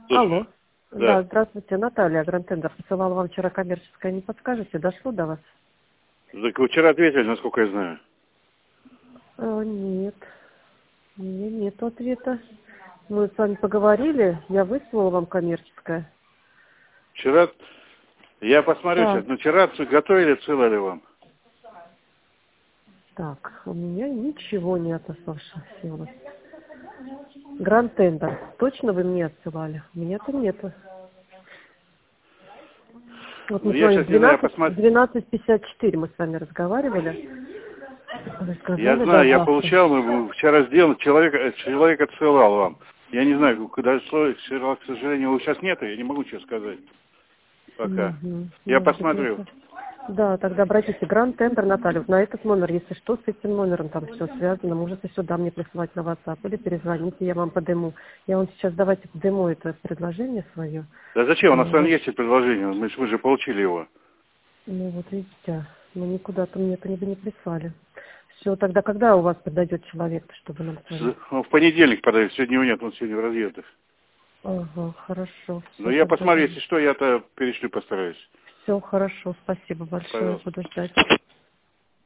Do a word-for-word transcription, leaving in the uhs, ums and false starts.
Алло. Да. Да, здравствуйте, Наталья, Гранд-тендер. Посылала вам вчера коммерческое, не подскажете, дошло до вас? Так вы вчера ответили, насколько я знаю. Э, нет, у меня нет ответа. Мы с вами поговорили, я выслала вам коммерческое. Вчера, я посмотрю Так, сейчас, но вчера ц- готовили, отсылали вам. так, у меня ничего не отослалось. Гранд-тендер, точно вы мне отсылали? У меня-то нету. Вот Ну, мы с я вами сейчас в не знаю, двенадцать, в посмотрю. двенадцать пятьдесят четыре мы с вами разговаривали. Вы Я сказали до знаю, я завтра. получал, мы вчера сделал, человек, э, человек отсылал вам. Я не знаю, когда шло, вчера, к сожалению, его сейчас нету, я не могу ничего сказать пока. Угу. Я Может быть, посмотрю. это... Да, тогда обратите. Гранд-тендер, Наталья. Вот на этот номер, если что, с этим номером там все связано, можете сюда мне присылать на WhatsApp или перезвоните, я вам подыму. Я вам сейчас давайте подыму это предложение свое. Да зачем? У нас с вами Вот. есть предложение, мы, ж- мы же получили его. Ну вот видите, мы никуда-то мне это не, не прислали. Все, тогда когда у вас подойдет человек, чтобы нам с вами? С- ну, в понедельник подают, сегодня его нет, он сегодня в разъездах. Ага, хорошо. Но Все, я тогда. посмотрю, если что, я-то перешлю, постараюсь. Все хорошо, спасибо большое, Пожалуйста. буду ждать.